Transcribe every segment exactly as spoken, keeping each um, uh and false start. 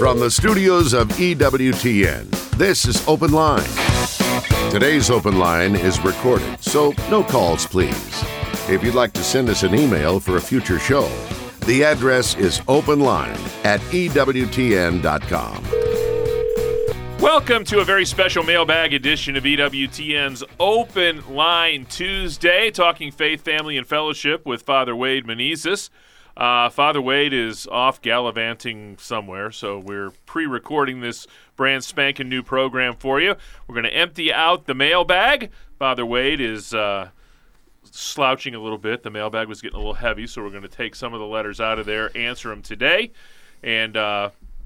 From the studios of E W T N, this is Open Line. Today's Open Line is recorded, so no calls, please. If you'd like to send us an email for a future show, the address is openline at E W T N dot com. Welcome to a very special mailbag edition of E W T N's Open Line Tuesday, talking faith, family, and fellowship with Father Wade Menezes. Uh, Father Wade is off gallivanting somewhere, so we're pre-recording this brand spanking new program for you. We're going to empty out the mailbag. Father Wade is uh, slouching a little bit. The mailbag was getting a little heavy, so we're going to take some of the letters out of there, answer them today, and uh,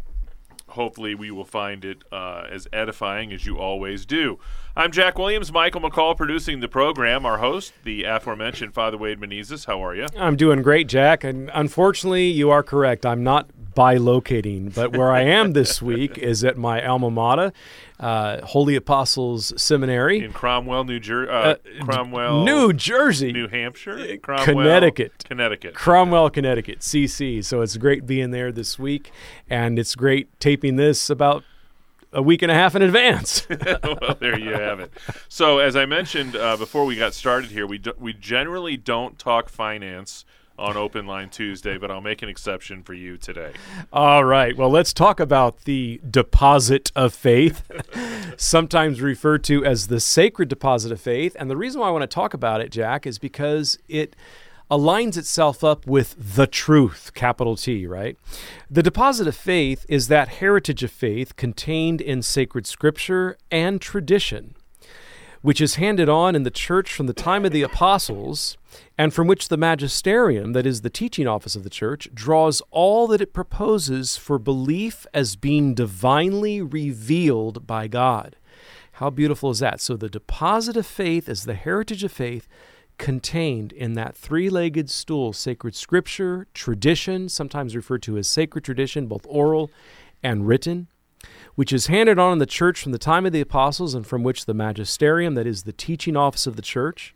hopefully we will find it uh, as edifying as you always do. I'm Jack Williams, Michael McCall producing the program. Our host, the aforementioned Father Wade Menezes. How are you? I'm doing great, Jack. And unfortunately, you are correct. I'm not bilocating, but where I am this week is at my alma mater, uh, Holy Apostles Seminary. In Cromwell, New Jersey. Uh, uh, Cromwell, New Jersey. New Hampshire? Cromwell, Connecticut. Connecticut. Cromwell, Connecticut, C C. So it's great being there this week, and it's great taping this about a week and a half in advance. Well, there you have it. So, as I mentioned uh, before we got started here, we do, we generally don't talk finance on Open Line Tuesday, but I'll make an exception for you today. All right. Well, let's talk about the deposit of faith, sometimes referred to as the sacred deposit of faith. And the reason why I want to talk about it, Jack, is because it aligns itself up with the truth, capital T, right? The deposit of faith is that heritage of faith contained in sacred scripture and tradition, which is handed on in the church from the time of the apostles, and from which the magisterium, that is the teaching office of the church, draws all that it proposes for belief as being divinely revealed by God. How beautiful is that? So the deposit of faith is the heritage of faith contained in that three-legged stool, sacred scripture, tradition, sometimes referred to as sacred tradition, both oral and written, which is handed on in the church from the time of the apostles, and from which the magisterium, that is the teaching office of the church,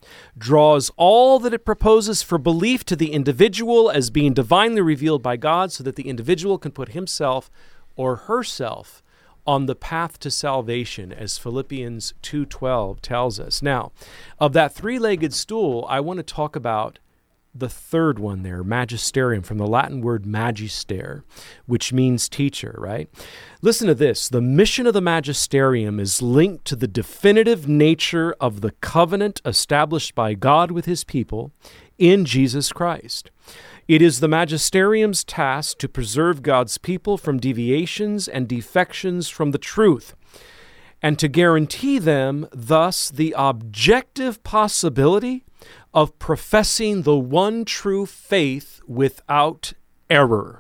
draws all that it proposes for belief to the individual as being divinely revealed by God, so that the individual can put himself or herself on the path to salvation, as Philippians two twelve tells us. Now, of that three-legged stool, I want to talk about the third one there, magisterium, from the Latin word magister, which means teacher, right? Listen to this. The mission of the magisterium is linked to the definitive nature of the covenant established by God with his people in Jesus Christ. It is the magisterium's task to preserve God's people from deviations and defections from the truth, and to guarantee them, thus, the objective possibility of professing the one true faith without error.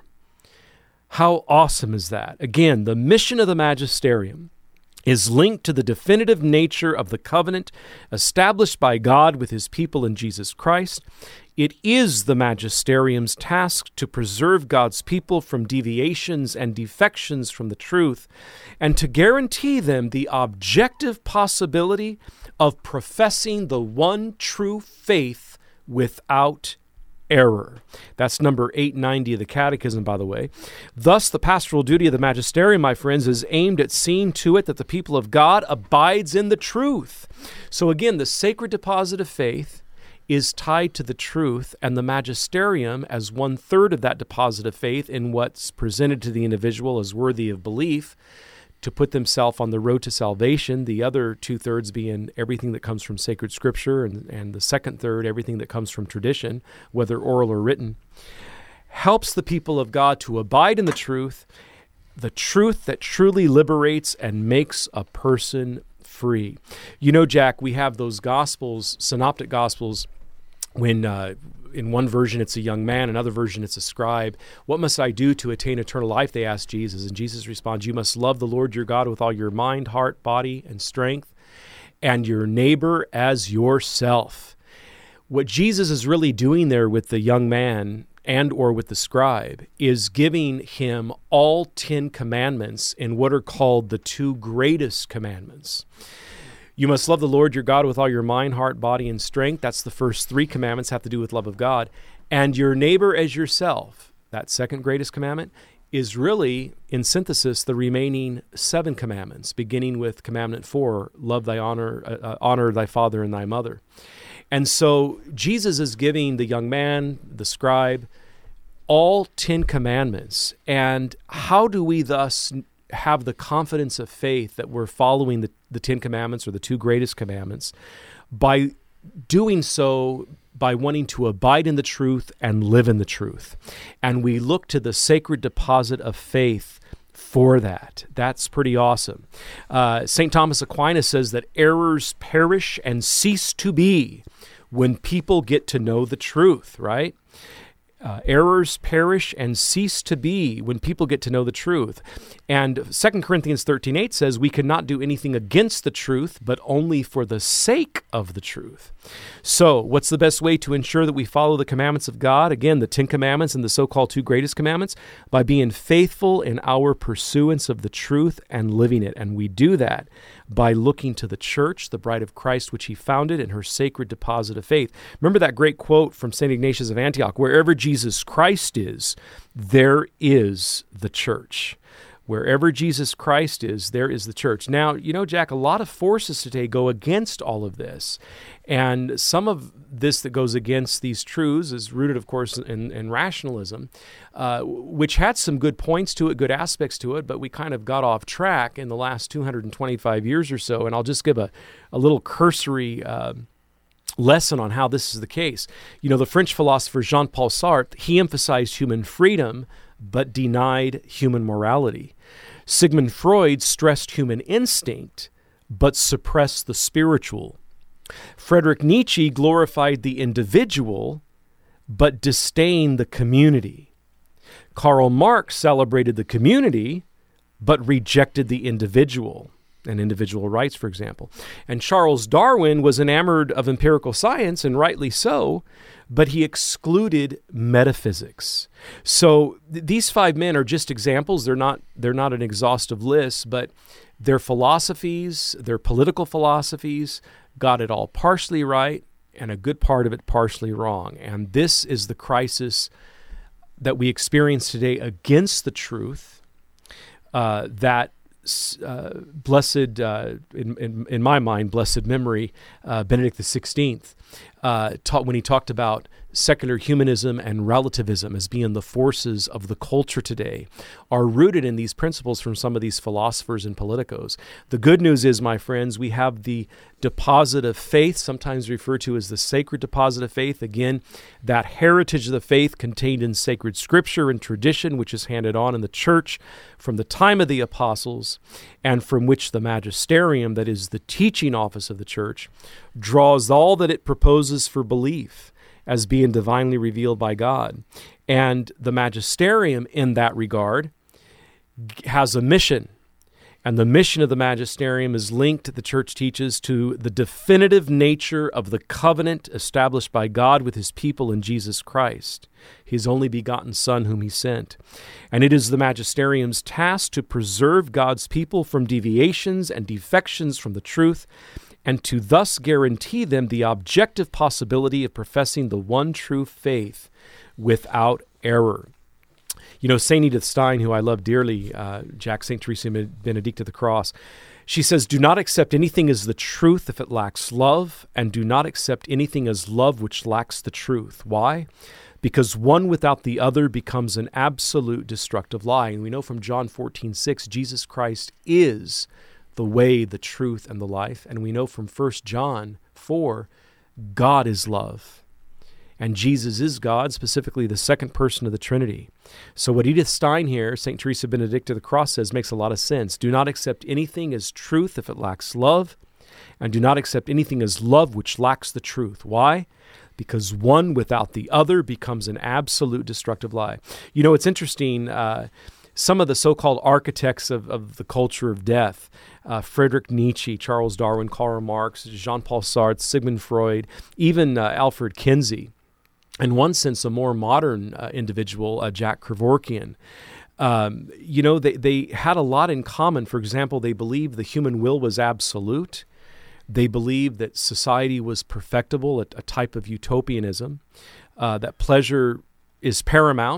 How awesome is that? Again, the mission of the magisterium is linked to the definitive nature of the covenant established by God with his people in Jesus Christ. It is the magisterium's task to preserve God's people from deviations and defections from the truth, and to guarantee them the objective possibility of professing the one true faith without error. That's number eight ninety of the Catechism, by the way. Thus, the pastoral duty of the magisterium, my friends, is aimed at seeing to it that the people of God abides in the truth. So again, the sacred deposit of faith is tied to the truth, and the magisterium, as one-third of that deposit of faith in what's presented to the individual as worthy of belief, to put themselves on the road to salvation, the other two-thirds being everything that comes from sacred scripture, and, and the second third, everything that comes from tradition, whether oral or written, helps the people of God to abide in the truth, the truth that truly liberates and makes a person free. You know, Jack, we have those Gospels, synoptic Gospels, when uh, in one version it's a young man, another version it's a scribe. What must I do to attain eternal life, they ask Jesus. And Jesus responds, you must love the Lord your God with all your mind, heart, body, and strength, and your neighbor as yourself. What Jesus is really doing there with the young man and or with the scribe is giving him all Ten Commandments in what are called the two greatest commandments. You must love the Lord your God with all your mind, heart, body, and strength. That's the first three commandments, have to do with love of God. And your neighbor as yourself. That second greatest commandment is really, in synthesis, the remaining seven commandments, beginning with commandment four, love thy honor, uh, honor thy father and thy mother. And so Jesus is giving the young man, the scribe, all Ten Commandments. And how do we thus have the confidence of faith that we're following the, the Ten Commandments or the two greatest commandments? By doing so by wanting to abide in the truth and live in the truth. And we look to the sacred deposit of faith for that. That's pretty awesome. Uh, Saint Thomas Aquinas says that errors perish and cease to be when people get to know the truth, right? Uh, errors perish and cease to be when people get to know the truth. And Second Corinthians thirteen eight says we cannot do anything against the truth, but only for the sake of the truth. So what's the best way to ensure that we follow the commandments of God? Again, the Ten Commandments and the so-called two greatest commandments, by being faithful in our pursuance of the truth and living it. And we do that by looking to the church, the bride of Christ, which he founded, and her sacred deposit of faith. Remember that great quote from Saint Ignatius of Antioch, wherever Jesus Christ is, there is the church. Wherever Jesus Christ is, there is the church. Now, you know, Jack, a lot of forces today go against all of this. And some of this that goes against these truths is rooted, of course, in, in rationalism, uh, which had some good points to it, good aspects to it, but we kind of got off track in the last two hundred twenty-five years or so. And I'll just give a, a little cursory uh, lesson on how this is the case. You know, the French philosopher Jean-Paul Sartre, he emphasized human freedom, but denied human morality. Sigmund Freud stressed human instinct, but suppressed the spiritual. Friedrich Nietzsche glorified the individual, but disdained the community. Karl Marx celebrated the community, but rejected the individual and individual rights, for example. And Charles Darwin was enamored of empirical science, and rightly so, but he excluded metaphysics. So th- these five men are just examples. They're not, they're not an exhaustive list, but their philosophies, their political philosophies, got it all partially right and a good part of it partially wrong. And this is the crisis that we experience today against the truth uh, that uh, blessed, uh, in, in, in my mind, blessed memory, uh, Benedict the sixteenth, uh, taught when he talked about secular humanism and relativism as being the forces of the culture today, are rooted in these principles from some of these philosophers and politicos. The good news is, my friends, we have the deposit of faith, sometimes referred to as the sacred deposit of faith. Again, that heritage of the faith contained in sacred scripture and tradition, which is handed on in the church from the time of the apostles, and from which the magisterium, that is the teaching office of the church, draws all that it proposes for belief as being divinely revealed by God. And the magisterium, in that regard, has a mission. And the mission of the magisterium is linked, the church teaches, to the definitive nature of the covenant established by God with his people in Jesus Christ, his only begotten Son whom he sent. And it is the magisterium's task to preserve God's people from deviations and defections from the truth, and to thus guarantee them the objective possibility of professing the one true faith without error. You know, Saint Edith Stein, who I love dearly, uh, Jack, Saint Teresa Benedict of the Cross, she says, "Do not accept anything as the truth if it lacks love, and do not accept anything as love which lacks the truth." Why? Because one without the other becomes an absolute destructive lie. And we know from John fourteen six, Jesus Christ is the way, the truth, and the life. And we know from First John four, God is love. And Jesus is God, specifically the second person of the Trinity. So what Edith Stein here, Saint Teresa Benedict of the Cross, says makes a lot of sense. Do not accept anything as truth if it lacks love, and do not accept anything as love which lacks the truth. Why? Because one without the other becomes an absolute destructive lie. You know, it's interesting, uh, some of the so-called architects of, of the culture of death, uh, Friedrich Nietzsche, Charles Darwin, Karl Marx, Jean-Paul Sartre, Sigmund Freud, even uh, Alfred Kinsey, in one sense, a more modern uh, individual, uh, Jack Kevorkian, um, you know, they, they had a lot in common. For example, they believed the human will was absolute. They believed that society was perfectible, a, a type of utopianism, uh, that pleasure is paramount,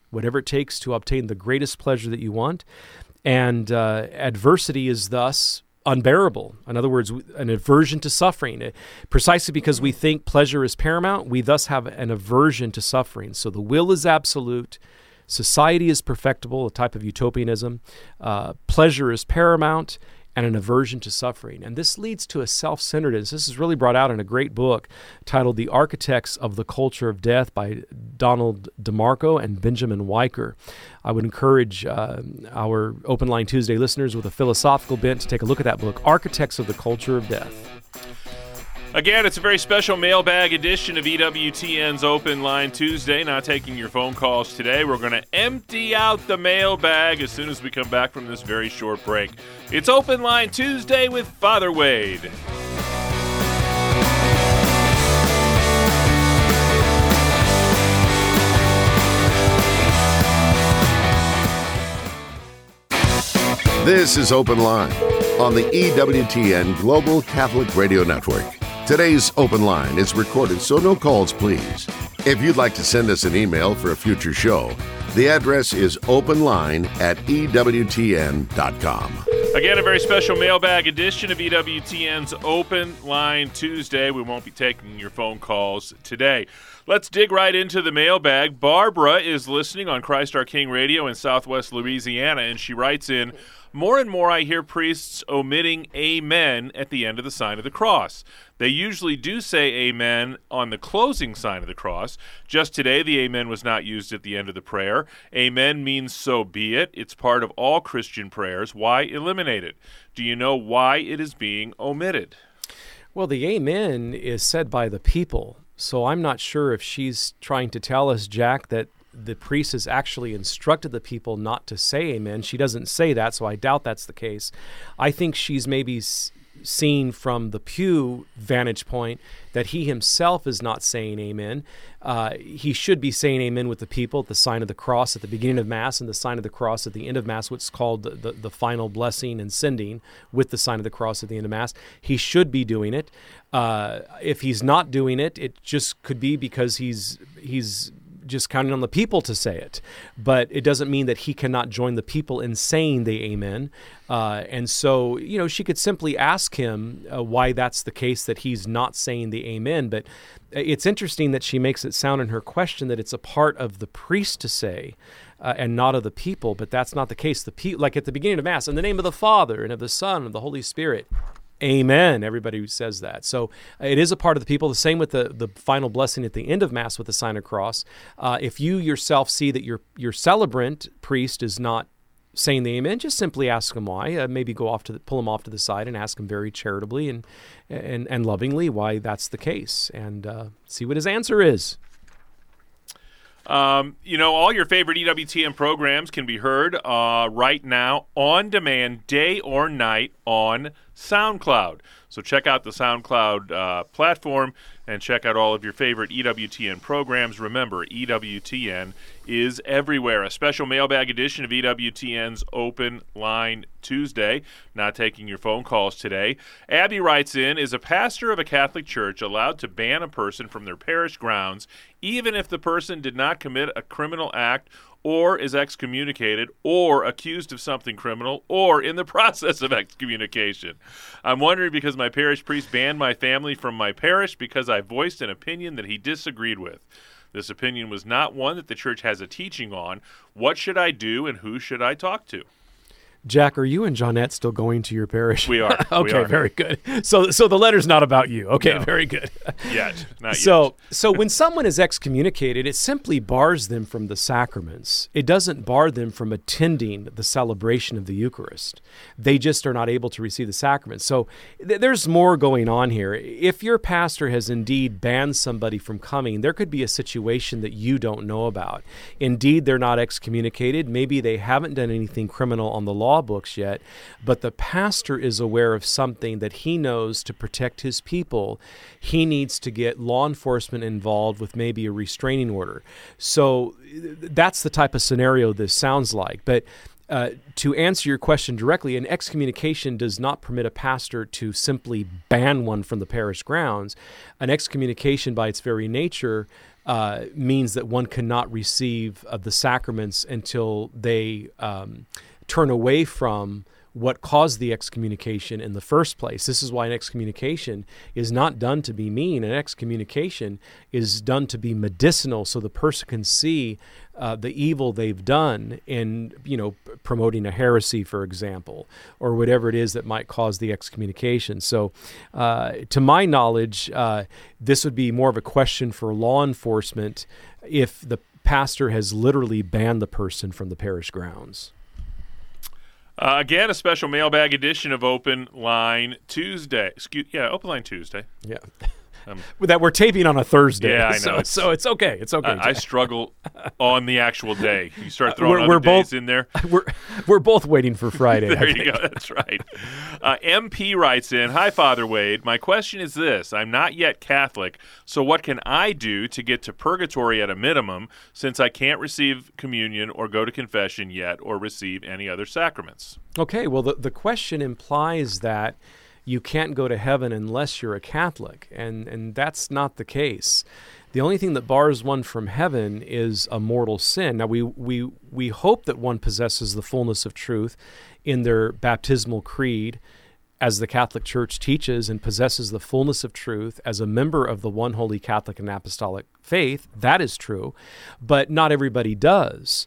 whatever it takes to obtain the greatest pleasure that you want. And uh, adversity is thus unbearable. In other words, an aversion to suffering. Precisely because we think pleasure is paramount, we thus have an aversion to suffering. So the will is absolute. Society is perfectible, a type of utopianism. Uh, pleasure is paramount, and an aversion to suffering. And this leads to a self-centeredness. This is really brought out in a great book titled The Architects of the Culture of Death by Donald DeMarco and Benjamin Weicker. I would encourage uh, our Open Line Tuesday listeners with a philosophical bent to take a look at that book, Architects of the Culture of Death. Again, it's a very special mailbag edition of E W T N's Open Line Tuesday. Not taking your phone calls today. We're going to empty out the mailbag as soon as we come back from this very short break. It's Open Line Tuesday with Father Wade. This is Open Line on the E W T N Global Catholic Radio Network. Today's Open Line is recorded, so no calls, please. If you'd like to send us an email for a future show, the address is openline at E W T N dot com. Again, a very special mailbag edition of E W T N's Open Line Tuesday. We won't be taking your phone calls today. Let's dig right into the mailbag. Barbara is listening on Christ Our King Radio in Southwest Louisiana, and she writes in, more and more I hear priests omitting amen at the end of the sign of the cross. They usually do say amen on the closing sign of the cross. Just today, the amen was not used at the end of the prayer. Amen means so be it. It's part of all Christian prayers. Why eliminate it? Do you know why it is being omitted? Well, the amen is said by the people. So I'm not sure if she's trying to tell us, Jack, that the priest has actually instructed the people not to say amen. She doesn't say that, so I doubt that's the case. I think she's maybe s- seen from the pew vantage point that he himself is not saying amen. Uh, he should be saying amen with the people at the sign of the cross at the beginning of Mass and the sign of the cross at the end of Mass, what's called the, the, the final blessing and sending with the sign of the cross at the end of Mass. He should be doing it. Uh, if he's not doing it, it just could be because he's he's just counting on the people to say it. But it doesn't mean that he cannot join the people in saying the amen. Uh, and so, you know, she could simply ask him uh, why that's the case, that he's not saying the amen. But it's interesting that she makes it sound in her question that it's a part of the priest to say uh, and not of the people. But that's not the case. The pe- Like at the beginning of Mass, in the name of the Father and of the Son and of the Holy Spirit, amen. Everybody who says that. So uh, it is a part of the people. The same with the, the final blessing at the end of Mass with the sign of cross. Uh, if you yourself see that your your celebrant priest is not saying the amen, just simply ask him why. Uh, maybe go off to the, pull him off to the side and ask him very charitably and and, and lovingly why that's the case, and uh, see what his answer is. Um, you know, all your favorite E W T N programs can be heard uh, right now on demand, day or night, on SoundCloud. So check out the SoundCloud uh, platform and check out all of your favorite E W T N programs. Remember, E W T N is everywhere. A special mailbag edition of E W T N's Open Line Tuesday. Not taking your phone calls today. Abby writes in, is a pastor of a Catholic church allowed to ban a person from their parish grounds even if the person did not commit a criminal act or is excommunicated or accused of something criminal or in the process of excommunication? I'm wondering because my parish priest banned my family from my parish because I voiced an opinion that he disagreed with. This opinion was not one that the church has a teaching on. What should I do and who should I talk to? Jack, are you and Johnette still going to your parish? We are. Okay, we are. Very good. So so the letter's not about you. Okay, No. very good. Yet. Not So yet. so when someone is excommunicated, it simply bars them from the sacraments. It doesn't bar them from attending the celebration of the Eucharist. They just are not able to receive the sacrament. So th- there's more going on here. If your pastor has indeed banned somebody from coming, there could be a situation that you don't know about. Indeed, they're not excommunicated. Maybe they haven't done anything criminal on the law books yet, but the pastor is aware of something that he knows to protect his people. He needs to get law enforcement involved with maybe a restraining order. So that's the type of scenario this sounds like. But uh, to answer your question directly, an excommunication does not permit a pastor to simply ban one from the parish grounds. An excommunication by its very nature uh, means that one cannot receive uh, the sacraments until they um, turn away from what caused the excommunication in the first place. This is why an excommunication is not done to be mean. An excommunication is done to be medicinal, so the person can see uh, the evil they've done in, you know, promoting a heresy, for example, or whatever it is that might cause the excommunication. So, uh, to my knowledge, uh, this would be more of a question for law enforcement if the pastor has literally banned the person from the parish grounds. Uh, again, a special mailbag edition of Open Line Tuesday. Excuse, yeah, Open Line Tuesday. Yeah. Um, that we're taping on a Thursday. Yeah, I know. So It's, so it's okay. It's okay. I, I struggle on the actual day. You start throwing We're- other we're days both- in there. we're we're both waiting for Friday. I There you think. go. That's right. Uh, M P writes in, "Hi, Father Wade. My question is this. I'm not yet Catholic, so what can I do to get to purgatory at a minimum since I can't receive communion or go to confession yet or receive any other sacraments?" Okay. Well, the the question implies that you can't go to heaven unless you're a Catholic, and and that's not the case. The only thing that bars one from heaven is a mortal sin. Now, we we we hope that one possesses the fullness of truth in their baptismal creed, as the Catholic Church teaches, and possesses the fullness of truth as a member of the one holy Catholic and apostolic faith. That is true, but not everybody does.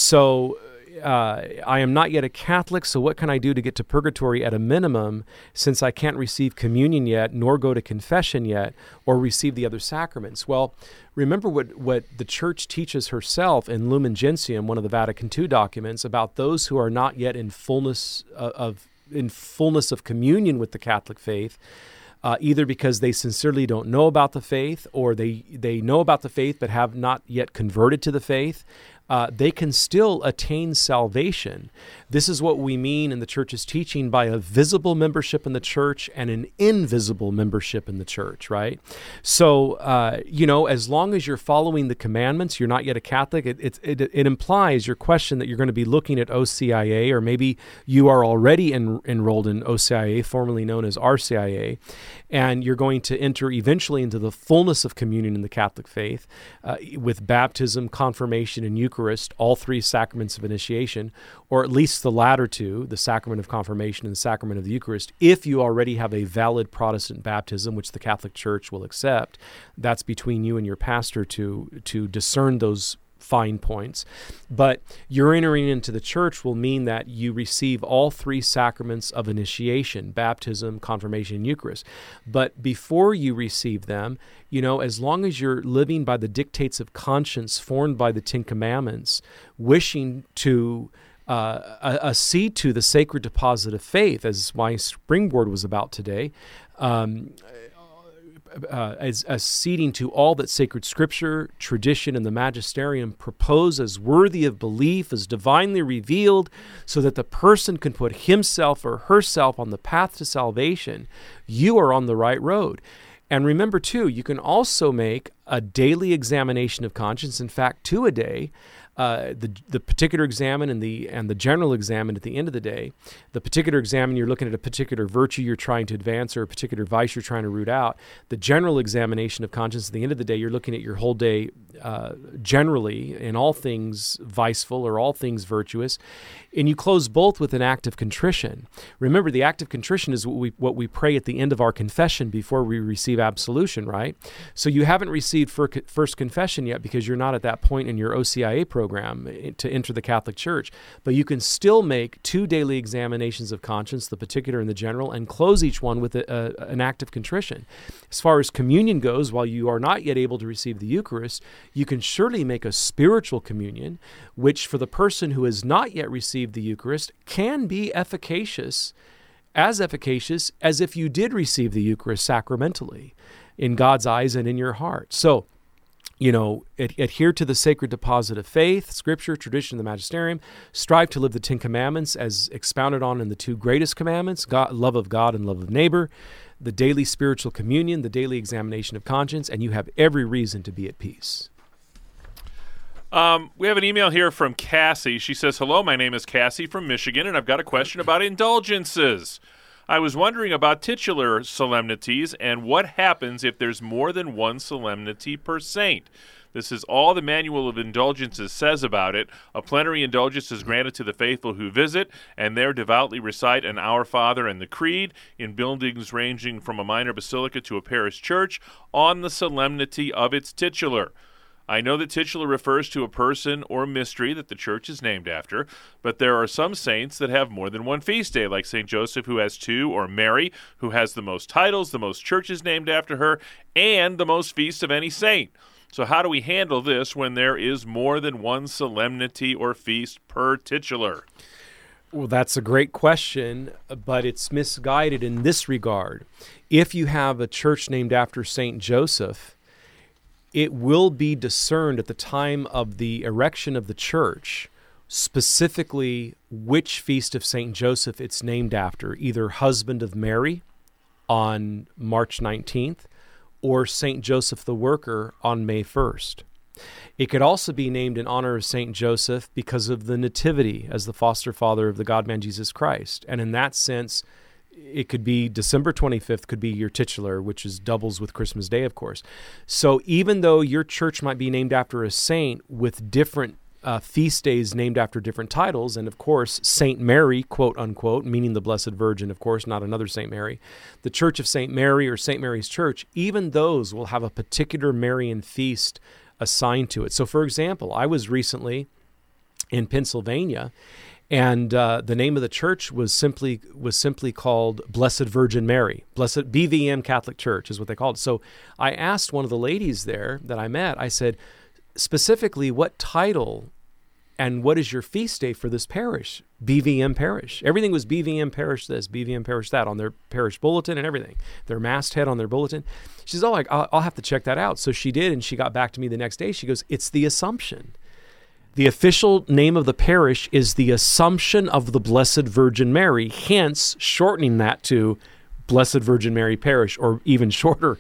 So uh, I am not yet a Catholic, so what can I do to get to purgatory at a minimum, since I can't receive communion yet, nor go to confession yet, or receive the other sacraments? Well, remember what, what the Church teaches herself in Lumen Gentium, one of the Vatican Two documents, about those who are not yet in fullness of, of in fullness of communion with the Catholic faith, uh, either because they sincerely don't know about the faith, or they, they know about the faith but have not yet converted to the faith. Uh, they can still attain salvation. This is what we mean in the Church's teaching by a visible membership in the Church and an invisible membership in the Church, right? So, uh, you know, as long as you're following the commandments, you're not yet a Catholic. It, it, it, it implies your question that you're going to be looking at O C I A, or maybe you are already en- enrolled in O C I A, formerly known as R C I A, and you're going to enter eventually into the fullness of communion in the Catholic faith uh, with baptism, confirmation, and Eucharist, all three sacraments of initiation, or at least the latter two, the sacrament of confirmation and the sacrament of the Eucharist, if you already have a valid Protestant baptism, which the Catholic Church will accept. That's between you and your pastor to to discern those fine points. But your entering into the Church will mean that you receive all three sacraments of initiation: baptism, confirmation, and Eucharist. But before you receive them, you know, as long as you're living by the dictates of conscience formed by the Ten Commandments, wishing to uh, accede to the sacred deposit of faith, as my springboard was about today, um, Uh, as acceding to all that sacred scripture, tradition, and the magisterium propose as worthy of belief, as divinely revealed, so that the person can put himself or herself on the path to salvation, you are on the right road. And remember, too, you can also make a daily examination of conscience, in fact, two a day, Uh, the the particular examen and the and the general examen at the end of the day. The particular examen, you're looking at a particular virtue you're trying to advance or a particular vice you're trying to root out. The general examination of conscience at the end of the day, you're looking at your whole day uh, generally in all things viceful or all things virtuous. And you close both with an act of contrition. Remember, the act of contrition is what we what we pray at the end of our confession before we receive absolution, right? So you haven't received first confession yet because you're not at that point in your O C I A program to enter the Catholic Church. But you can still make two daily examinations of conscience, the particular and the general, and close each one with a, a, an act of contrition. As far as communion goes, while you are not yet able to receive the Eucharist, you can surely make a spiritual communion, which for the person who has not yet received the Eucharist can be efficacious, as efficacious as if you did receive the Eucharist sacramentally in God's eyes and in your heart. So, you know, ad- adhere to the sacred deposit of faith, scripture, tradition, and the magisterium. Strive to live the Ten Commandments as expounded on in the two greatest commandments, God, love of God and love of neighbor, the daily spiritual communion, the daily examination of conscience, and you have every reason to be at peace. Um, we have an email here from Cassie. She says, "Hello, my name is Cassie from Michigan, and I've got a question about indulgences. I was wondering about titular solemnities and what happens if there's more than one solemnity per saint. This is all the Manual of Indulgences says about it. A plenary indulgence is granted to the faithful who visit, and there devoutly recite an Our Father and the Creed in buildings ranging from a minor basilica to a parish church on the solemnity of its titular. I know that titular refers to a person or mystery that the church is named after, but there are some saints that have more than one feast day, like Saint Joseph, who has two, or Mary, who has the most titles, the most churches named after her, and the most feasts of any saint. So how do we handle this when there is more than one solemnity or feast per titular? Well, that's a great question, but it's misguided in this regard. If you have a church named after Saint Joseph, it will be discerned at the time of the erection of the church, specifically which feast of Saint Joseph it's named after, either husband of Mary on March nineteenth or Saint Joseph the Worker on May first. It could also be named in honor of Saint Joseph because of the nativity as the foster father of the God-man Jesus Christ. And in that sense, it could be December twenty-fifth could be your titular, which is doubles with Christmas Day, of course. So even though your church might be named after a saint with different uh, feast days named after different titles, and of course, Saint Mary, quote unquote, meaning the Blessed Virgin, of course, not another Saint Mary, the Church of Saint Mary or Saint Mary's Church, even those will have a particular Marian feast assigned to it. So for example, I was recently in Pennsylvania, and uh, the name of the church was simply was simply called Blessed Virgin Mary. Blessed B V M Catholic Church is what they called it. So I asked one of the ladies there that I met, I said, specifically, what title and what is your feast day for this parish? B V M Parish. Everything was B V M Parish this, B V M Parish that on their parish bulletin and everything. Their masthead on their bulletin. She says, oh, I'll, I'll have to check that out. So she did, and she got back to me the next day. She goes, it's the Assumption. The official name of the parish is the Assumption of the Blessed Virgin Mary, hence shortening that to Blessed Virgin Mary Parish, or even shorter,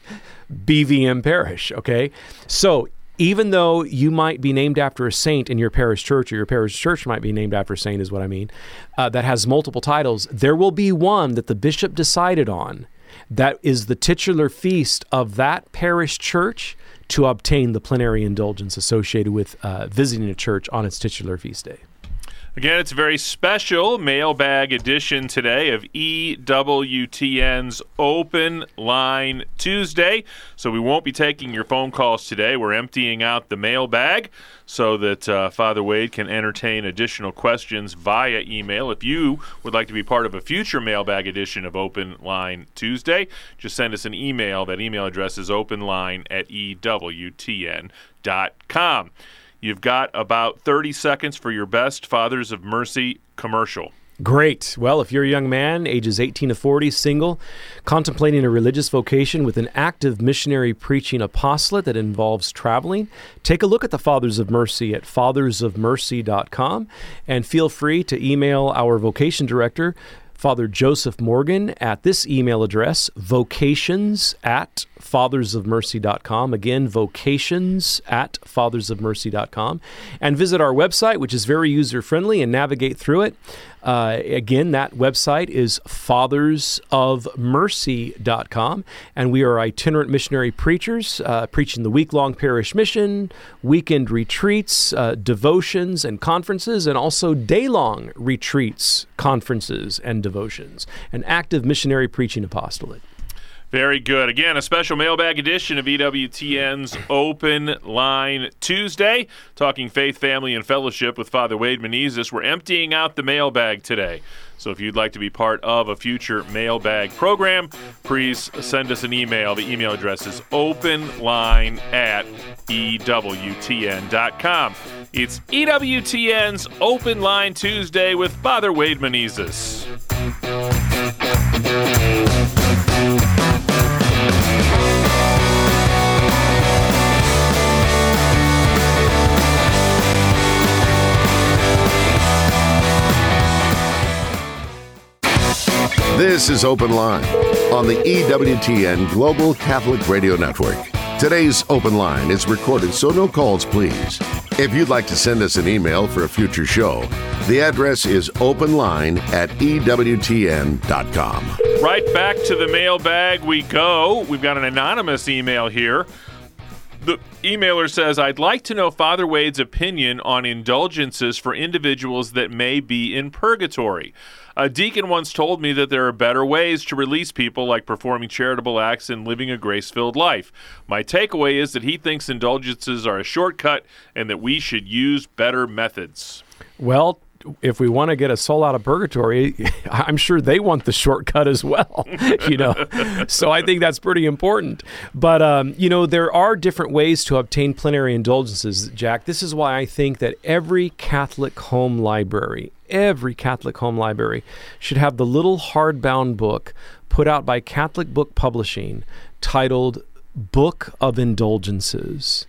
B V M Parish, okay? So even though you might be named after a saint in your parish church, or your parish church might be named after a saint is what I mean, uh, that has multiple titles, there will be one that the bishop decided on that is the titular feast of that parish church to obtain the plenary indulgence associated with uh, visiting a church on its titular feast day. Again, it's a very special mailbag edition today of E W T N's Open Line Tuesday. So we won't be taking your phone calls today. We're emptying out the mailbag so that uh, Father Wade can entertain additional questions via email. If you would like to be part of a future mailbag edition of Open Line Tuesday, just send us an email. That email address is openline at E W T N dot com. You've got about thirty seconds for your best Fathers of Mercy commercial. Great. Well, if you're a young man, ages eighteen to forty, single, contemplating a religious vocation with an active missionary preaching apostolate that involves traveling, take a look at the Fathers of Mercy at fathers of mercy dot com, and feel free to email our vocation director, Father Joseph Morgan, at this email address, vocations at fathers of mercy dot com. Again, vocations at fathers of mercy dot com. And visit our website, which is very user-friendly, and navigate through it. Uh, again, that website is fathers of mercy dot com. And we are itinerant missionary preachers, uh, preaching the week-long parish mission, weekend retreats, uh, devotions, and conferences, and also day-long retreats, conferences, and devotions. An active missionary preaching apostolate. Very good. Again, a special mailbag edition of E W T N's Open Line Tuesday, talking faith, family, and fellowship with Father Wade Menezes. We're emptying out the mailbag today. So if you'd like to be part of a future mailbag program, please send us an email. The email address is openline at E W T N dot com. It's E W T N's Open Line Tuesday with Father Wade Menezes. This is Open Line on the E W T N Global Catholic Radio Network. Today's Open Line is recorded, so no calls, please. If you'd like to send us an email for a future show, the address is openline at E W T N dot com. Right back to the mailbag we go. We've got an anonymous email here. The emailer says, I'd like to know Father Wade's opinion on indulgences for individuals that may be in purgatory. A deacon once told me that there are better ways to release people, like performing charitable acts and living a grace-filled life. My takeaway is that he thinks indulgences are a shortcut and that we should use better methods. Well, if we want to get a soul out of purgatory, I'm sure they want the shortcut as well, you know. So I think that's pretty important. But, um, you know, there are different ways to obtain plenary indulgences, Jack. This is why I think that every Catholic home library, every Catholic home library should have the little hardbound book put out by Catholic Book Publishing titled Book of Indulgences.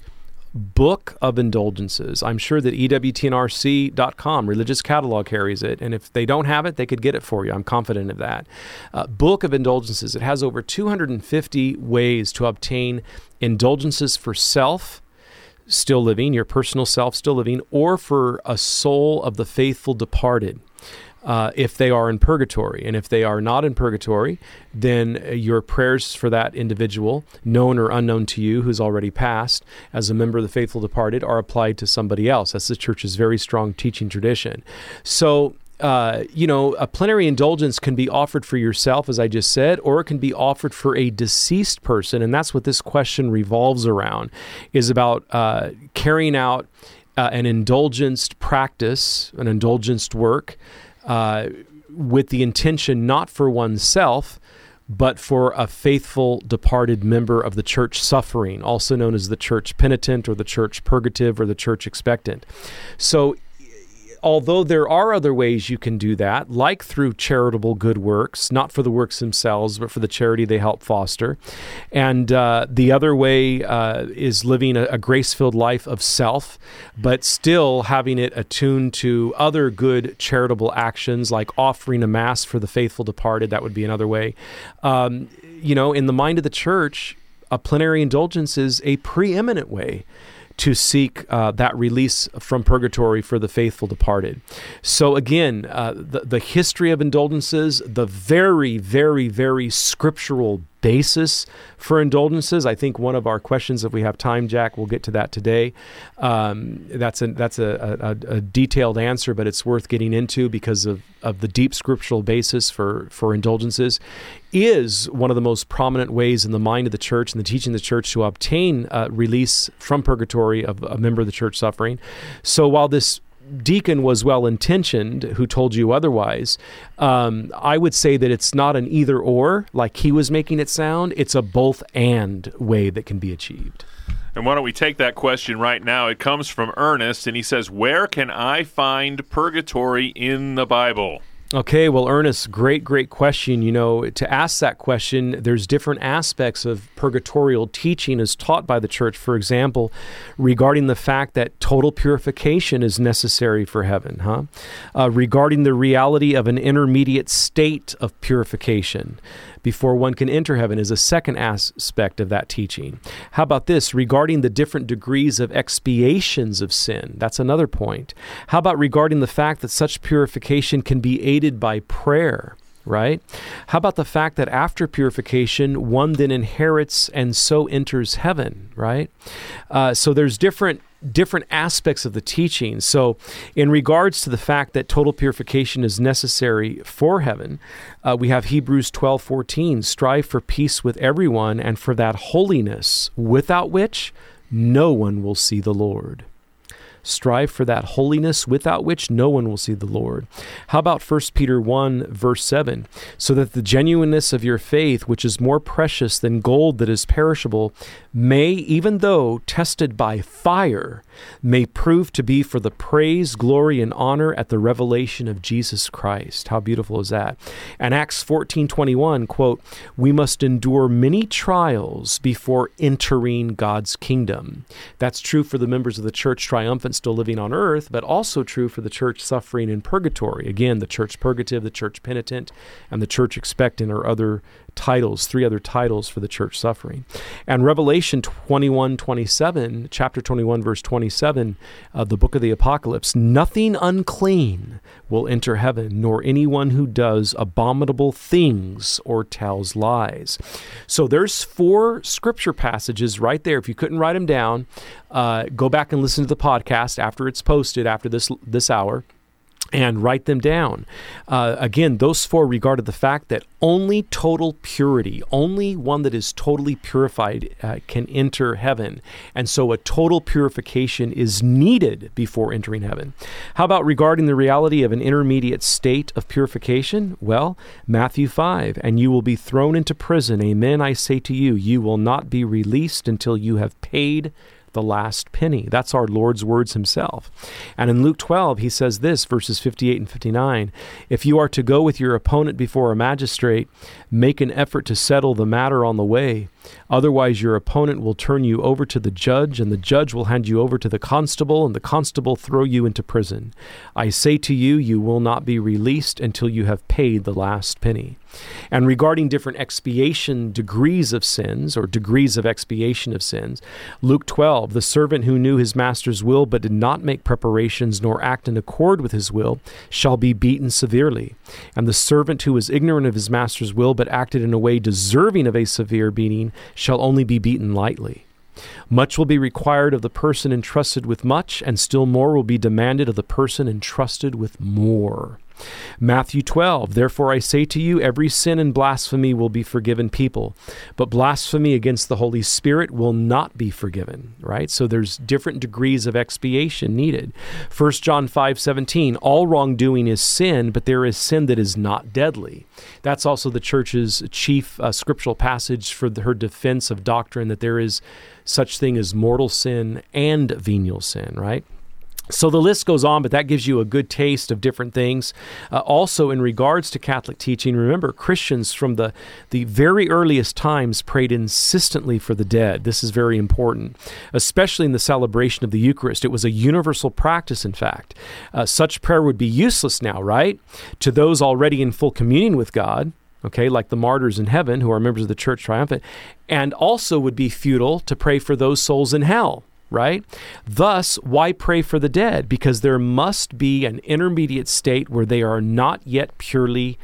Book of Indulgences. I'm sure that E W T N R C dot com, Religious Catalog, carries it. And if they don't have it, they could get it for you. I'm confident of that. Uh, Book of Indulgences. It has over two hundred fifty ways to obtain indulgences for self, still living, your personal self still living, or for a soul of the faithful departed. Uh, if they are in purgatory. And if they are not in purgatory, then your prayers for that individual, known or unknown to you, who's already passed, as a member of the faithful departed, are applied to somebody else. That's the Church's very strong teaching tradition. So, uh, you know, a plenary indulgence can be offered for yourself, as I just said, or it can be offered for a deceased person. And that's what this question revolves around, is about uh, carrying out uh, an indulgenced practice, an indulgenced work, Uh, with the intention not for oneself, but for a faithful departed member of the church suffering, also known as the church penitent or the church purgative or the church expectant. So although there are other ways you can do that, like through charitable good works, not for the works themselves, but for the charity they help foster. And uh, the other way uh, is living a, a grace-filled life of self, but still having it attuned to other good charitable actions, like offering a mass for the faithful departed. That would be another way. Um, you know, in the mind of the church, a plenary indulgence is a preeminent way to seek uh, that release from purgatory for the faithful departed. So again, uh, the, the history of indulgences, the very, very, very scriptural basis for indulgences. I think one of our questions, if we have time, Jack, we'll get to that today. Um, that's a, that's a, a, a detailed answer, but it's worth getting into because of, of the deep scriptural basis for, for indulgences, is one of the most prominent ways in the mind of the church and the teaching of the church to obtain uh, release from purgatory of a member of the church suffering. So while this deacon was well-intentioned who told you otherwise, um, I would say that it's not an either-or like he was making it sound. It's a both-and way that can be achieved. And why don't we take that question right now? It comes from Ernest, and he says, where can I find purgatory in the Bible? Okay, well, Ernest, great, great question. You know, to ask that question, there's different aspects of purgatorial teaching as taught by the church. For example, regarding the fact that total purification is necessary for heaven, huh? Uh, regarding the reality of an intermediate state of purification before one can enter heaven is a second aspect of that teaching. How about this? Regarding the different degrees of expiations of sin, that's another point. How about regarding the fact that such purification can be aided by prayer, right? How about the fact that after purification, one then inherits and so enters heaven, right? Uh, so there's different different aspects of the teaching. So in regards to the fact that total purification is necessary for heaven, uh, we have Hebrews twelve fourteen, strive for peace with everyone and for that holiness without which no one will see the Lord. Strive for that holiness without which no one will see the Lord. How about First Peter one, verse seven? So that the genuineness of your faith, which is more precious than gold that is perishable, may, even though tested by fire, may prove to be for the praise, glory, and honor at the revelation of Jesus Christ. How beautiful is that? And Acts fourteen twenty-one, quote, we must endure many trials before entering God's kingdom. That's true for the members of the church triumphant still living on earth, but also true for the church suffering in purgatory. Again, the church purgative, the church penitent, and the church expectant are other titles, three other titles for the church suffering. And Revelation twenty-one twenty-seven, chapter twenty-one, verse twenty-seven, uh, the book of the Apocalypse, nothing unclean will enter heaven, nor anyone who does abominable things or tells lies. So there's four scripture passages right there. If you couldn't write them down, uh, go back and listen to the podcast after it's posted, after this this hour, and write them down. Uh, again, those four regarded the fact that only total purity, only one that is totally purified uh, can enter heaven. And so a total purification is needed before entering heaven. How about regarding the reality of an intermediate state of purification? Well, Matthew five, and you will be thrown into prison. Amen, I say to you, you will not be released until you have paid the last penny. That's our Lord's words himself. And in Luke twelve, he says this, verses fifty-eight and fifty-nine, if you are to go with your opponent before a magistrate, make an effort to settle the matter on the way. Otherwise, your opponent will turn you over to the judge, and the judge will hand you over to the constable, and the constable throw you into prison. I say to you, you will not be released until you have paid the last penny. And regarding different expiation degrees of sins, or degrees of expiation of sins, Luke twelve, the servant who knew his master's will but did not make preparations nor act in accord with his will shall be beaten severely. And the servant who was ignorant of his master's will but acted in a way deserving of a severe beating shall only be beaten lightly. Much will be required of the person entrusted with much, and still more will be demanded of the person entrusted with more. Matthew twelve, therefore I say to you, every sin and blasphemy will be forgiven people, but blasphemy against the Holy Spirit will not be forgiven, right? So there's different degrees of expiation needed. First John five seventeen, all wrongdoing is sin, but there is sin that is not deadly. That's also the church's chief uh, scriptural passage for the, her defense of doctrine, that there is such thing as mortal sin and venial sin, right? So the list goes on, but that gives you a good taste of different things. Uh, also, in regards to Catholic teaching, remember, Christians from the, the very earliest times prayed insistently for the dead. This is very important, especially in the celebration of the Eucharist. It was a universal practice, in fact. Uh, such prayer would be useless now, right? To those already in full communion with God, okay, like the martyrs in heaven who are members of the Church Triumphant, and also would be futile to pray for those souls in hell. Right? Thus, why pray for the dead? Because there must be an intermediate state where they are not yet purely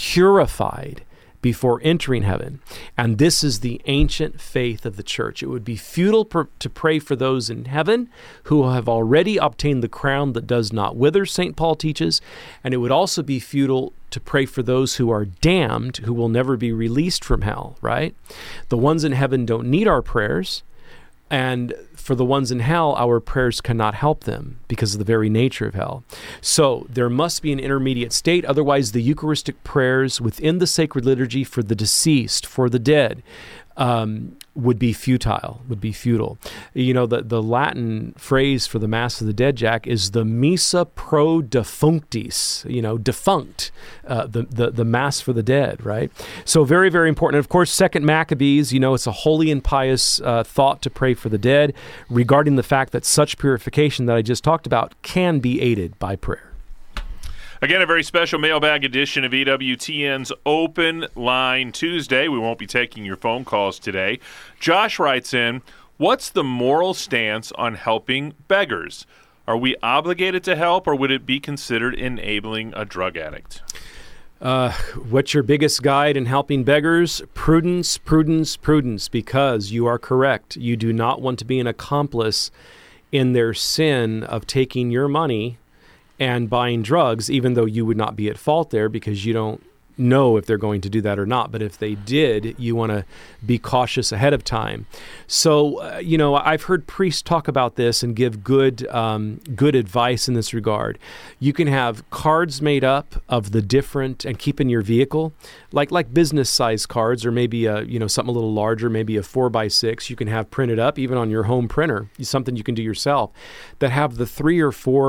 purified before entering heaven. And this is the ancient faith of the church. It would be futile per, to pray for those in heaven who have already obtained the crown that does not wither, Saint Paul teaches. And it would also be futile to pray for those who are damned, who will never be released from hell, right? The ones in heaven don't need our prayers. And for the ones in hell, our prayers cannot help them because of the very nature of hell. So there must be an intermediate state. Otherwise, the Eucharistic prayers within the sacred liturgy for the deceased, for the dead, um, would be futile, would be futile. You know, the, the Latin phrase for the Mass of the Dead, Jack, is the Missa pro defunctis, you know, defunct, uh, the, the, the Mass for the dead, right? So very, very important. And of course, Second Maccabees, you know, it's a holy and pious uh, thought to pray for the dead regarding the fact that such purification that I just talked about can be aided by prayer. Again, a very special mailbag edition of E W T N's Open Line Tuesday. We won't be taking your phone calls today. Josh writes in, what's the moral stance on helping beggars? Are we obligated to help, or would it be considered enabling a drug addict? Uh, what's your biggest guide in helping beggars? Prudence, prudence, prudence, because you are correct. You do not want to be an accomplice in their sin of taking your money and buying drugs, even though you would not be at fault there because you don't know if they're going to do that or not. But if they did, you want to be cautious ahead of time. So, uh, you know, I've heard priests talk about this and give good um, good advice in this regard. You can have cards made up of the different and keep in your vehicle, like like business size cards, or maybe a, you know, something a little larger, maybe a four by six. You can have printed up even on your home printer, something you can do yourself, that have the three or four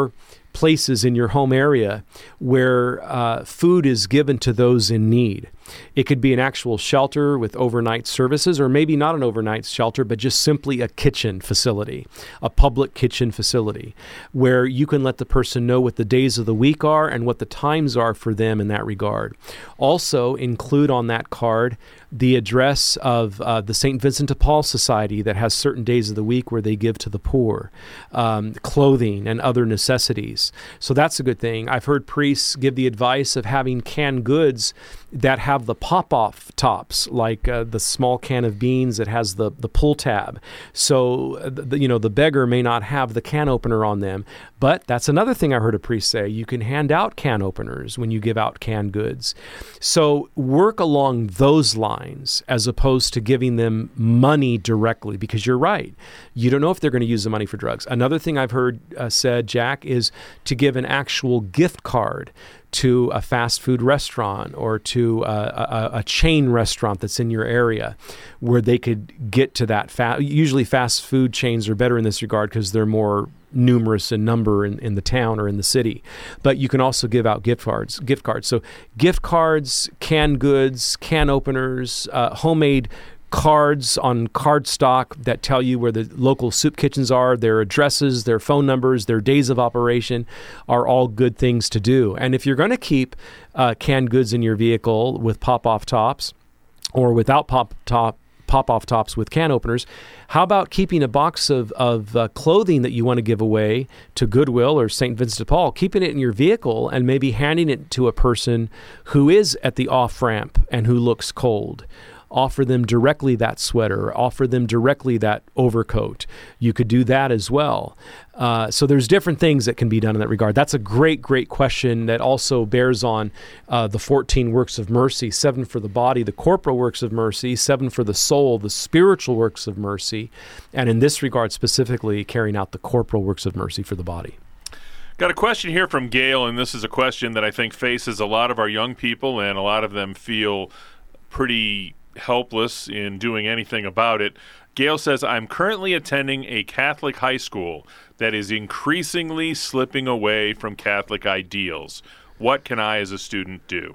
places in your home area where uh, food is given to those in need. It could be an actual shelter with overnight services, or maybe not an overnight shelter, but just simply a kitchen facility, a public kitchen facility, where you can let the person know what the days of the week are and what the times are for them in that regard. Also include on that card the address of uh, the Saint Vincent de Paul Society that has certain days of the week where they give to the poor, um, clothing and other necessities. So that's a good thing. I've heard priests give the advice of having canned goods that have the pop-off tops, like uh, the small can of beans that has the, the pull tab. So, uh, the, you know, the beggar may not have the can opener on them. But that's another thing I heard a priest say. You can hand out can openers when you give out canned goods. So work along those lines as opposed to giving them money directly, because you're right. You don't know if they're going to use the money for drugs. Another thing I've heard uh, said, Jack, is to give an actual gift card to a fast food restaurant or to a, a, a chain restaurant that's in your area where they could get to that. Fa- Usually fast food chains are better in this regard because they're more numerous in number in, in the town or in the city. But you can also give out gift cards. Gift cards. So gift cards, canned goods, can openers, uh, homemade cards on cardstock that tell you where the local soup kitchens are, their addresses, their phone numbers, their days of operation are all good things to do. And if you're going to keep uh, canned goods in your vehicle with pop-off tops or without pop-top pop-off tops with can openers, how about keeping a box of, of uh, clothing that you want to give away to Goodwill or Saint Vincent de Paul, keeping it in your vehicle and maybe handing it to a person who is at the off-ramp and who looks cold. Offer them directly that sweater, offer them directly that overcoat. You could do that as well. Uh, so there's different things that can be done in that regard. That's a great, great question that also bears on uh, the fourteen works of mercy, seven for the body, the corporal works of mercy, seven for the soul, the spiritual works of mercy, and in this regard specifically, carrying out the corporal works of mercy for the body. Got a question here from Gail, and this is a question that I think faces a lot of our young people, and a lot of them feel pretty helpless in doing anything about it. Gail says, I'm currently attending a Catholic high school that is increasingly slipping away from Catholic ideals. What can I as a student do?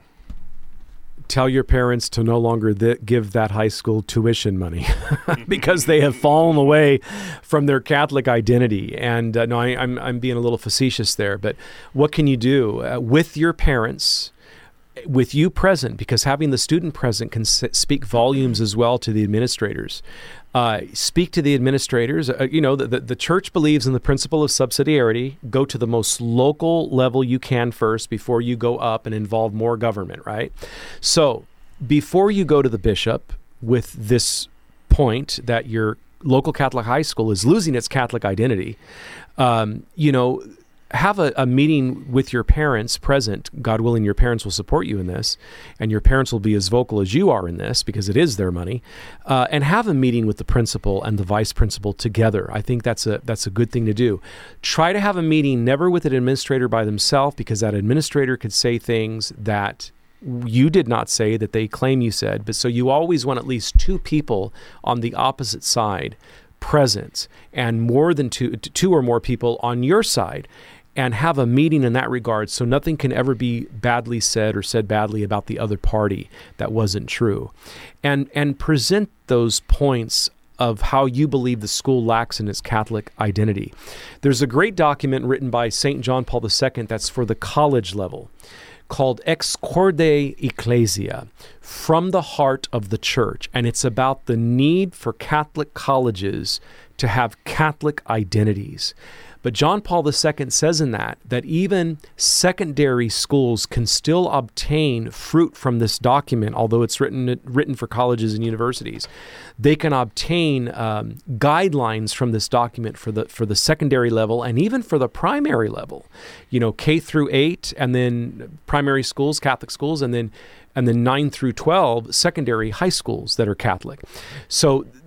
Tell your parents to no longer th- give that high school tuition money because they have fallen away from their Catholic identity. And uh, no, I, I'm, I'm being a little facetious there, but what can you do uh, with your parents, with you present, because having the student present can s- speak volumes as well to the administrators. Uh, speak to the administrators. Uh, you know, the, the, the church believes in the principle of subsidiarity. Go to the most local level you can first before you go up and involve more government, right? So before you go to the bishop with this point that your local Catholic high school is losing its Catholic identity, um, you know, have a, a meeting with your parents present. God willing, your parents will support you in this, and your parents will be as vocal as you are in this because it is their money. Uh, and have a meeting with the principal and the vice principal together. I think that's a that's a good thing to do. Try to have a meeting never with an administrator by themselves, because that administrator could say things that you did not say that they claim you said. But so you always want at least two people on the opposite side present, and more than two two or more people on your side, and have a meeting in that regard so nothing can ever be badly said or said badly about the other party that wasn't true. And and present those points of how you believe the school lacks in its Catholic identity. There's a great document written by Saint John Paul the Second that's for the college level, called Ex Corde Ecclesia, From the Heart of the Church. And it's about the need for Catholic colleges to have Catholic identities. But John Paul the Second says in that, that even secondary schools can still obtain fruit from this document, although it's written written for colleges and universities. They can obtain um, guidelines from this document for the for the secondary level and even for the primary level, you know, K through eight, and then primary schools, Catholic schools, and then and then nine through twelve, secondary high schools that are Catholic. So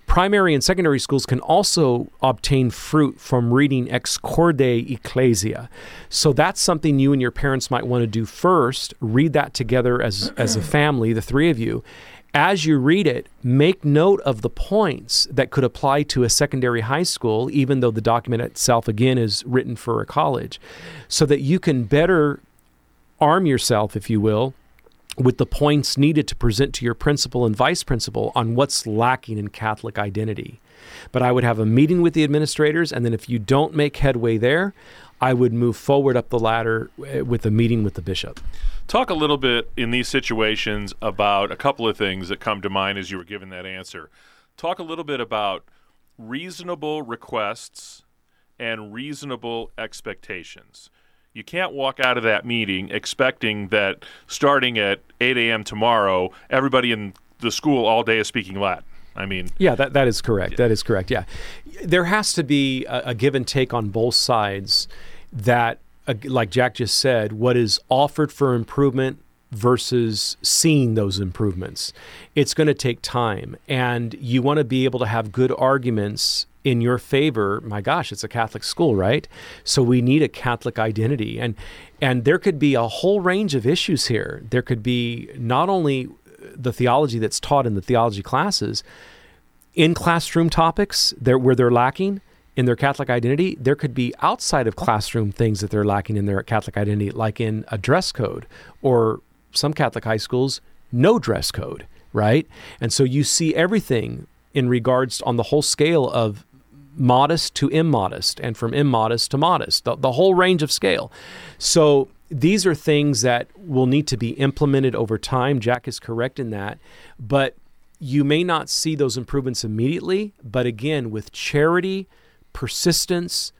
Primary and secondary schools can also obtain fruit from reading Ex Corde Ecclesia. So that's something you and your parents might want to do first. Read that together as, as a family, the three of you. As you read it, make note of the points that could apply to a secondary high school, even though the document itself, again, is written for a college, so that you can better arm yourself, if you will, with the points needed to present to your principal and vice principal on what's lacking in Catholic identity. But I would have a meeting with the administrators, and then if you don't make headway there, I would move forward up the ladder with a meeting with the bishop. Talk a little bit in these situations about a couple of things that come to mind as you were giving that answer. Talk a little bit about reasonable requests and reasonable expectations. You can't walk out of that meeting expecting that starting at eight a.m. tomorrow, everybody in the school all day is speaking Latin. I mean, yeah, that that is correct. That is correct. Yeah, there has to be a, a give and take on both sides. That, uh, like Jack just said, what is offered for improvement versus seeing those improvements. It's going to take time, and you want to be able to have good arguments in your favor. My gosh, it's a Catholic school, right? So we need a Catholic identity, and and there could be a whole range of issues here. There could be not only the theology that's taught in the theology classes, in classroom topics there where they're lacking in their Catholic identity. There could be outside of classroom things that they're lacking in their Catholic identity, like in a dress code, or some Catholic high schools, no dress code, right? And so you see everything in regards on the whole scale of modest to immodest, and from immodest to modest, the, the whole range of scale. So these are things that will need to be implemented over time. Jack is correct in that. But you may not see those improvements immediately, but again, with charity, persistence,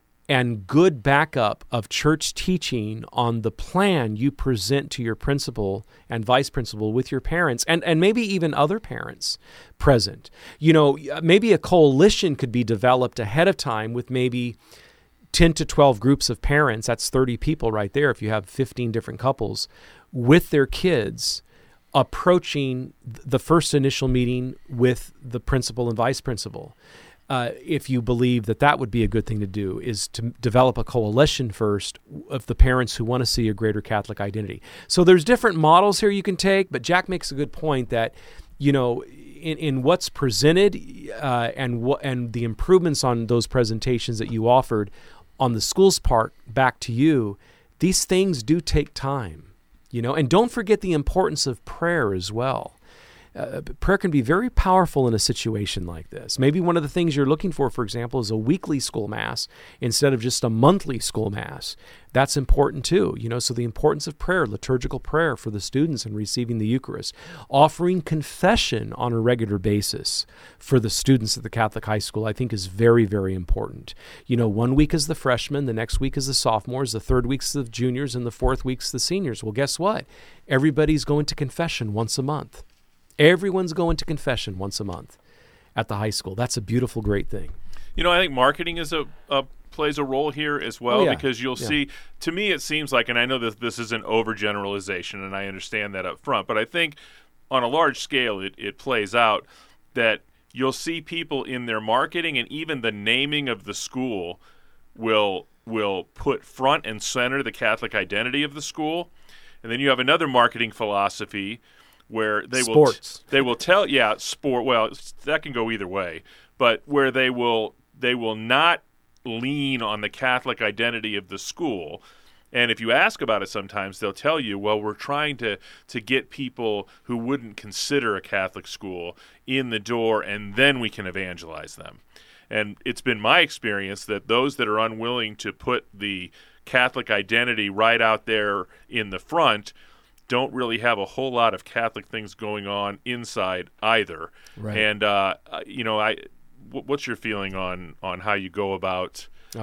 and good backup of church teaching on the plan you present to your principal and vice principal with your parents, and, and maybe even other parents present. You know, maybe a coalition could be developed ahead of time with maybe ten to twelve groups of parents. That's thirty people right there if you have fifteen different couples with their kids approaching the first initial meeting with the principal and vice principal. Uh, if you believe that that would be a good thing to do, is to develop a coalition first of the parents who want to see a greater Catholic identity. So there's different models here you can take, but Jack makes a good point that, you know, in, in what's presented uh, and what and the improvements on those presentations that you offered on the school's part back to you, these things do take time, you know, and don't forget the importance of prayer as well. Uh, prayer can be very powerful in a situation like this. Maybe one of the things you're looking for, for example, is a weekly school mass instead of just a monthly school mass. That's important too, you know, so the importance of prayer, liturgical prayer for the students and receiving the Eucharist, offering confession on a regular basis for the students at the Catholic high school, I think is very, very important. You know, one week is the freshmen, the next week is the sophomores, the third week's the juniors, and the fourth week's the seniors. Well, guess what? Everybody's going to confession once a month. Everyone's going to confession once a month at the high school. That's a beautiful, great thing. You know, I think marketing is a, a plays a role here as well, oh, yeah. because you'll yeah. see, to me it seems like, and I know that this is an overgeneralization, and I understand that up front, but I think on a large scale it, it plays out that you'll see people in their marketing and even the naming of the school will will put front and center the Catholic identity of the school. And then you have another marketing philosophy where they Sports. will t- they will tell yeah sport well that can go either way, but where they will they will not lean on the Catholic identity of the school. And if you ask about it sometimes, they'll tell you, well, we're trying to to get people who wouldn't consider a Catholic school in the door, and then we can evangelize them. And it's been my experience that those that are unwilling to put the Catholic identity right out there in the front don't really have a whole lot of Catholic things going on inside either. Right. And, uh, you know, I, w- what's your feeling on, on how you go about oh.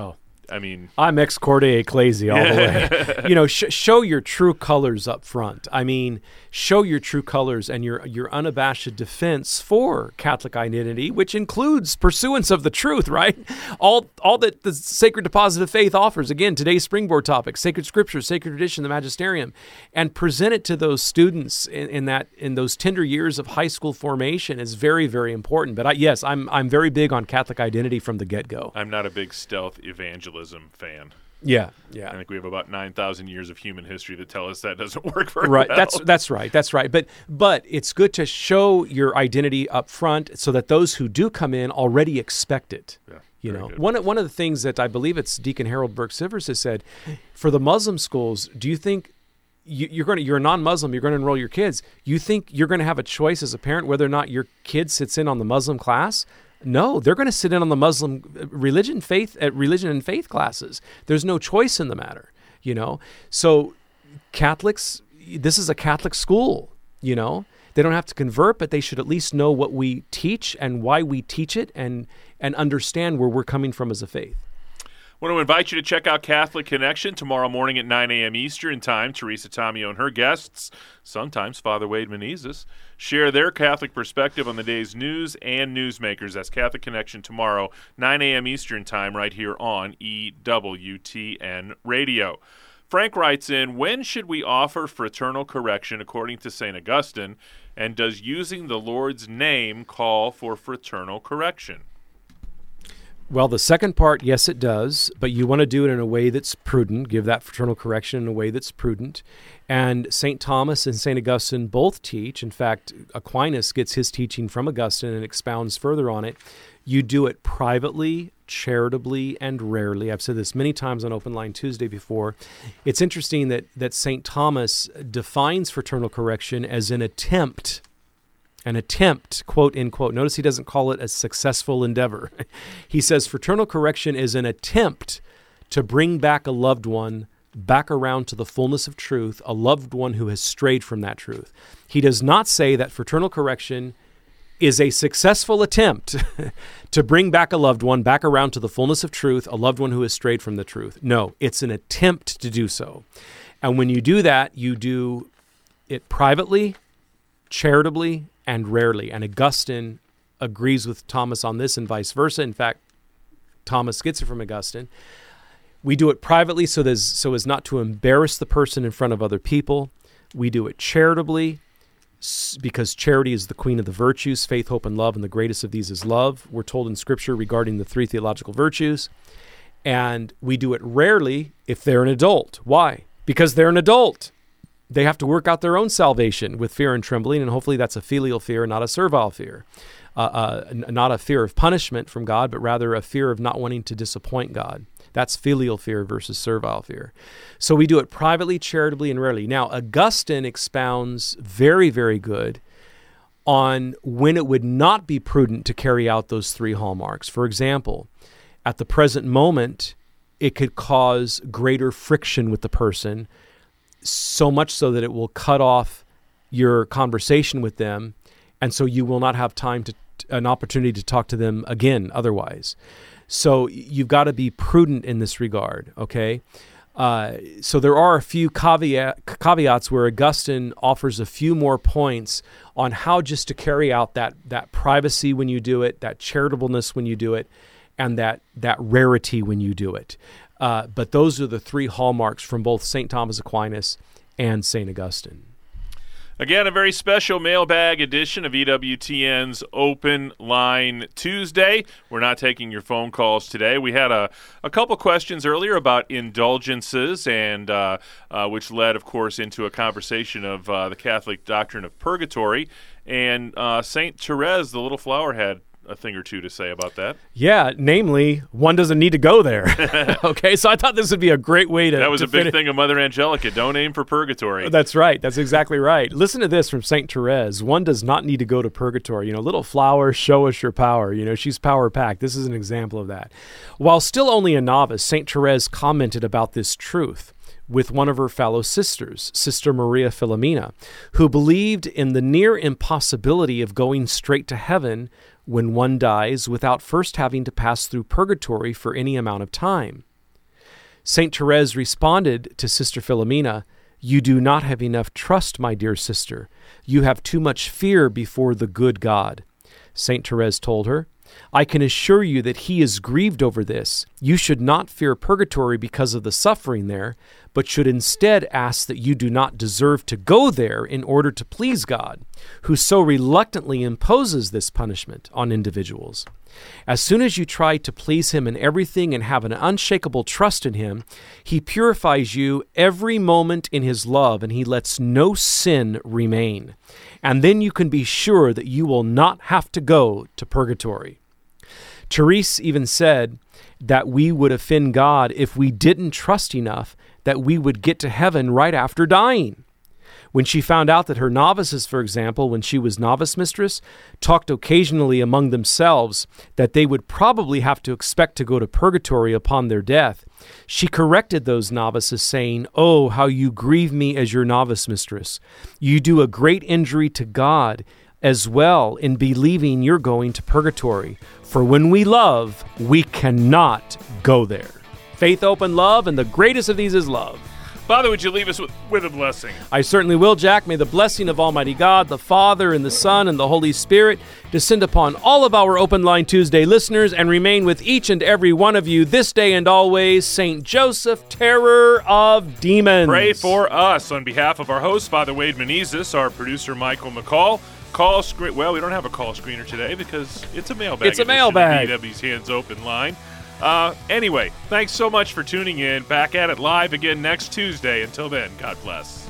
I mean, I'm ex corde ecclesi all the way. You know, sh- show your true colors up front. I mean, show your true colors and your your unabashed defense for Catholic identity, which includes pursuance of the truth, right? All all that the Sacred Deposit of Faith offers. Again, today's springboard topic: sacred scripture, sacred tradition, the magisterium, and present it to those students in, in that in those tender years of high school formation is very, very important. But I, yes, I'm I'm very big on Catholic identity from the get-go. I'm not a big stealth evangelism fan. Yeah, yeah. I think we have about nine thousand years of human history that tell us that doesn't work very right. well. That's that's right. That's right. But but it's good to show your identity up front so that those who do come in already expect it. Yeah, you know, good. one one of the things that I believe it's Deacon Harold Burke-Sivers has said, for the Muslim schools, do you think you, you're going to you're a non-Muslim, you're going to enroll your kids? You think you're going to have a choice as a parent whether or not your kid sits in on the Muslim class? No, they're going to sit in on the Muslim religion, faith, uh, religion and faith classes. There's no choice in the matter, you know. So Catholics, this is a Catholic school, you know. They don't have to convert, but they should at least know what we teach and why we teach it, and and understand where we're coming from as a faith. I want to invite you to check out Catholic Connection tomorrow morning at nine a.m. Eastern Time. Teresa Tomeo and her guests, sometimes Father Wade Menezes, share their Catholic perspective on the day's news and newsmakers. That's Catholic Connection tomorrow, nine a.m. Eastern Time, right here on E W T N Radio. Frank writes in, when should we offer fraternal correction according to Saint Augustine, and does using the Lord's name call for fraternal correction? Well, the second part, yes, it does, but you want to do it in a way that's prudent. Give that fraternal correction in a way that's prudent. And Saint Thomas and Saint Augustine both teach. In fact, Aquinas gets his teaching from Augustine and expounds further on it. You do it privately, charitably, and rarely. I've said this many times on Open Line Tuesday before. It's interesting that, that Saint Thomas defines fraternal correction as an attempt An attempt, quote, end quote. Notice he doesn't call it a successful endeavor. He says fraternal correction is an attempt to bring back a loved one back around to the fullness of truth, a loved one who has strayed from that truth. He does not say that fraternal correction is a successful attempt to bring back a loved one back around to the fullness of truth, a loved one who has strayed from the truth. No, it's an attempt to do so. And when you do that, you do it privately, charitably, and rarely. And Augustine agrees with Thomas on this and vice versa. In fact, Thomas gets it from Augustine. We do it privately so, there's, so as not to embarrass the person in front of other people. We do it charitably because charity is the queen of the virtues, faith, hope, and love, and the greatest of these is love. We're told in Scripture regarding the three theological virtues. And we do it rarely if they're an adult. Why? Because they're an adult. They have to work out their own salvation with fear and trembling, and hopefully that's a filial fear, not a servile fear. Uh, uh, n- not a fear of punishment from God, but rather a fear of not wanting to disappoint God. That's filial fear versus servile fear. So we do it privately, charitably, and rarely. Now, Augustine expounds very, very good on when it would not be prudent to carry out those three hallmarks. For example, at the present moment, it could cause greater friction with the person, so much so that it will cut off your conversation with them, and so you will not have time to an opportunity to talk to them again otherwise. So you've got to be prudent in this regard, okay? Uh, so there are a few caveat, caveats where Augustine offers a few more points on how just to carry out that that privacy when you do it, that charitableness when you do it, and that that rarity when you do it. Uh, but those are the three hallmarks from both Saint Thomas Aquinas and Saint Augustine. Again, a very special mailbag edition of E W T N's Open Line Tuesday. We're not taking your phone calls today. We had a, a couple questions earlier about indulgences, and uh, uh, which led, of course, into a conversation of uh, the Catholic doctrine of purgatory. And uh, Saint Therese, the little flower, had a thing or two to say about that. Yeah, namely, one doesn't need to go there. Okay, so I thought this would be a great way to... That was to a big fin- thing of Mother Angelica. Don't aim for purgatory. That's right. That's exactly right. Listen to this from Saint Therese. One does not need to go to purgatory. You know, little flower, show us your power. You know, she's power-packed. This is an example of that. While still only a novice, Saint Therese commented about this truth with one of her fellow sisters, Sister Maria Filomena, who believed in the near impossibility of going straight to heaven when one dies without first having to pass through purgatory for any amount of time. Saint Therese responded to Sister Philomena, "You do not have enough trust, my dear sister. You have too much fear before the good God." Saint Therese told her, "I can assure you that he is grieved over this. You should not fear purgatory because of the suffering there, but should instead ask that you do not deserve to go there in order to please God, who so reluctantly imposes this punishment on individuals. As soon as you try to please him in everything and have an unshakable trust in him, he purifies you every moment in his love, and he lets no sin remain. And then you can be sure that you will not have to go to purgatory." Therese even said that we would offend God if we didn't trust enough that we would get to heaven right after dying. When she found out that her novices, for example, when she was novice mistress, talked occasionally among themselves that they would probably have to expect to go to purgatory upon their death, she corrected those novices, saying, "Oh, how you grieve me as your novice mistress. You do a great injury to God as well in believing you're going to purgatory. For when we love, we cannot go there." Faith, open, love, and the greatest of these is love. Father, would you leave us with, with a blessing? I certainly will, Jack. May the blessing of Almighty God, the Father, and the Son, and the Holy Spirit descend upon all of our Open Line Tuesday listeners and remain with each and every one of you this day and always. Saint Joseph, terror of demons. Pray for us. On behalf of our host, Father Wade Menezes, our producer, Michael McCall, call screen. Well, we don't have a call screener today because it's a mailbag. It's a mailbag. B W's Hands Open Line. Uh, anyway, thanks so much for tuning in. Back at it live again next Tuesday. Until then, God bless.